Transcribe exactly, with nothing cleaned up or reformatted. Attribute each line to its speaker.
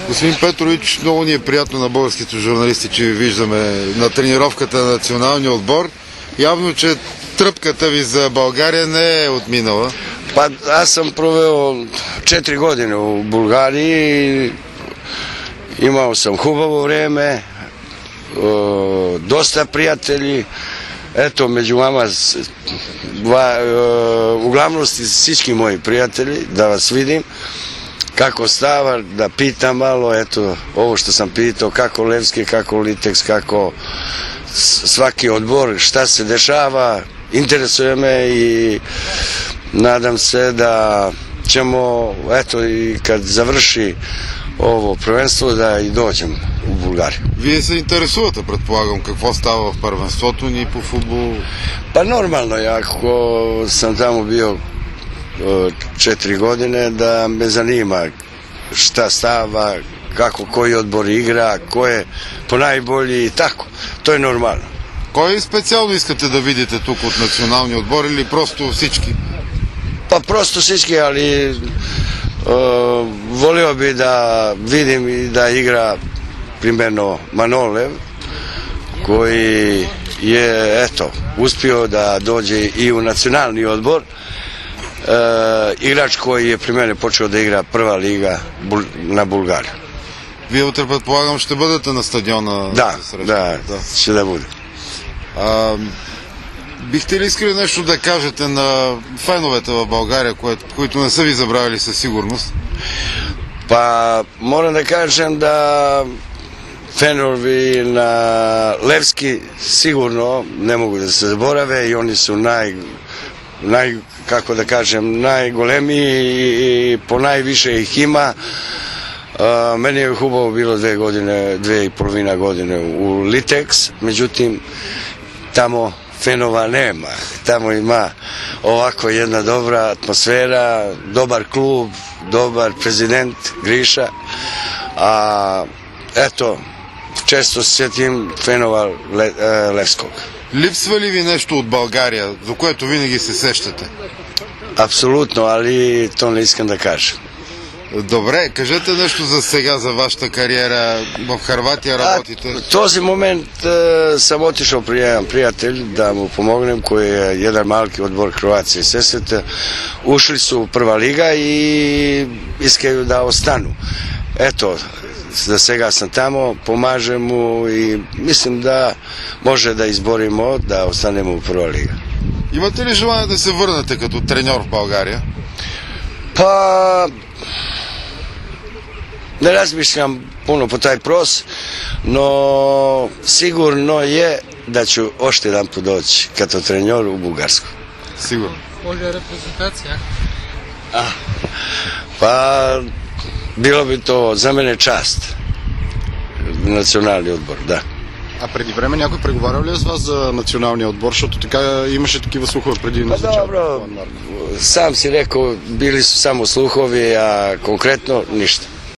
Speaker 1: Господин Петрович, много ни е приятно на българските журналисти, че ви виждаме на тренировката на националния отбор. Явно, че тръпката ви за България не е отминала.
Speaker 2: Па, аз съм провел четири години в България. Имал съм хубаво време, доста приятели. Ето, между вама, uglavnom всички мои приятели, да вас видим kako stava, da pitam malo, eto, ovo što sam pitao, kako Levski, kako Liteks, kako svaki odbor, šta se dešava, interesuje me i nadam se da ćemo, eto, i kad završi ovo prvenstvo, да и dođem u Bulgariju.
Speaker 1: Вие се интересувате, предполагам, какво става в първенството ни по футбол?
Speaker 2: Pa normalno, ako sam tamo bio četiri godine, da me zanima šta stava, kako koji odbor igra, ko je ponajbolji и tako. To je normalno.
Speaker 1: Кой специално искате да видите тук от националния отбор или просто всички?
Speaker 2: Pa prosto всички, ali uh, volio bi da vidim i da igra primjerno Manolev, koji je, eto, uspio da dođe i u nacionalni odbor. Uh, igrač koji je pri mene počeo да игра първа лига на България.
Speaker 1: Вие утре, предполагам, ще бъдете на стадиона?
Speaker 2: Да, да, да, ще да бъде.
Speaker 1: А, бихте ли искали нещо да кажете на феновете в България, които не са ви забравили със сигурност?
Speaker 2: Па, moram da kažem da fenovi na Levski sigurno ne mogu da se zaborave i oni su naj, naj kako da kažem, najgolemiji i po najviše ih ima. Uh, meni je hubavo bilo dve godine, dve i polovina godine u Liteks, međutim tamo fenova nema, tamo ima ovako jedna dobra atmosfera, dobar klub, dobar prezident Griša, a eto, često se sjetim fenova Le, uh, Levskog.
Speaker 1: Липсва ли ви нещо от България, за което винаги се сещате?
Speaker 2: Абсолютно, али то не искам да кажа.
Speaker 1: Добре, кажете нещо за сега, за вашата кариера. В Хърватия работите.
Speaker 2: В този момент е, съм отишъл при jedan приятел да му помогнем, koji je jedan malki odbor Hrvatske i Sesvete. Ušli su u prva liga i iskaju da ostanu. Eto, za сега sam tamo, pomažem mu i mislim da može да izborimo da ostanemo u prva liga.
Speaker 1: Имате ли желание да се върнете като треньор в България?
Speaker 2: Pa ne razmišljam puno po taj pros, no sigurno je da ću ošte jedan put doći като треньор u Bugarsku.
Speaker 1: Sigurno.
Speaker 3: Bolja reprezentacija?
Speaker 2: A, pa bilo bi to za mene čast. Националния отбор, да.
Speaker 4: А преди време някой преговарял ли е с вас за националния отбор, защото така имаше такива слухове преди назначаването?
Speaker 2: Dobro, sam si rekao, bili su samo sluhovi, a konkretno ništa.